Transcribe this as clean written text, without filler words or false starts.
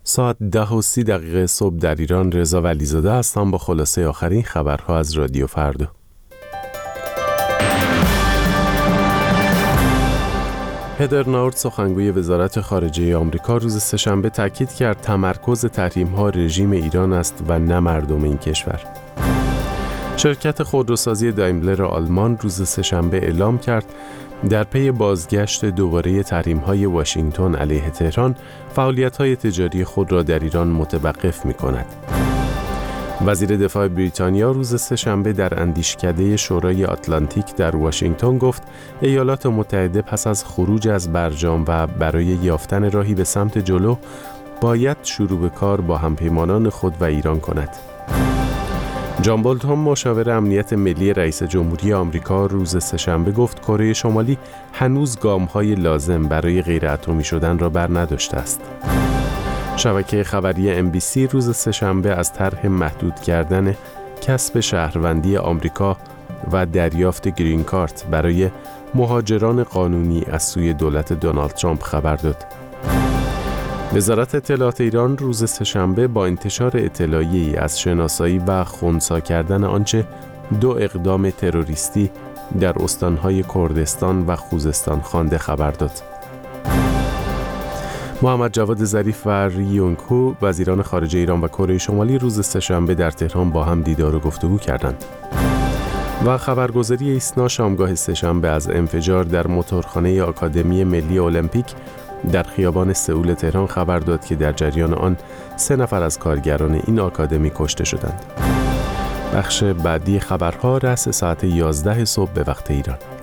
ساعت 10:30 صبح در ایران. رضا ولیزاده هستم با خلاصه آخرین خبرها از رادیو فردا. هدر ناورد سخنگوی وزارت خارجه آمریکا روز سه‌شنبه تاکید کرد تمرکز تحریم‌ها رژیم ایران است و نه مردم این کشور. شرکت خودروسازی دایملر آلمان روز سه‌شنبه اعلام کرد در پی بازگشت دوباره تحریم‌های واشنگتن علیه تهران، فعالیت‌های تجاری خود را در ایران متوقف می‌کند. وزیر دفاع بریتانیا روز سه‌شنبه در اندیشکده شورای آتلانتیک در واشنگتن گفت ایالات متحده پس از خروج از برجام و برای یافتن راهی به سمت جلو باید شروع به کار با همپیمانان خود و ایران کند. جان بولتون مشاور امنیت ملی رئیس جمهوری آمریکا روز سه‌شنبه گفت کره شمالی هنوز گام‌های لازم برای غیر اتمی شدن را برنداشته است. شبکه خبری NBC روز سه‌شنبه از طرح محدود کردن کسب شهروندی آمریکا و دریافت گرین کارت برای مهاجران قانونی از سوی دولت دونالد ترامپ خبر داد. وزارت اطلاعات ایران روز سه‌شنبه با انتشار اطلاعیه‌ای از شناسایی و خنثی کردن آنچه 2 اقدام تروریستی در استان‌های کردستان و خوزستان خوانده خبر داد. محمد جواد ظریف و ری یونگ هو وزیران خارجه ایران و کره شمالی روز سه‌شنبه در تهران با هم دیدار و گفتگو کردند. و خبرگزاری ایسنا شامگاه سه‌شنبه از انفجار در موتورخانه آکادمی ملی المپیک در خیابان سئول تهران خبر داد که در جریان آن 3 نفر از کارگران این آکادمی کشته شدند. بخش بعدی خبرها رأس ساعت 11 صبح به وقت ایران.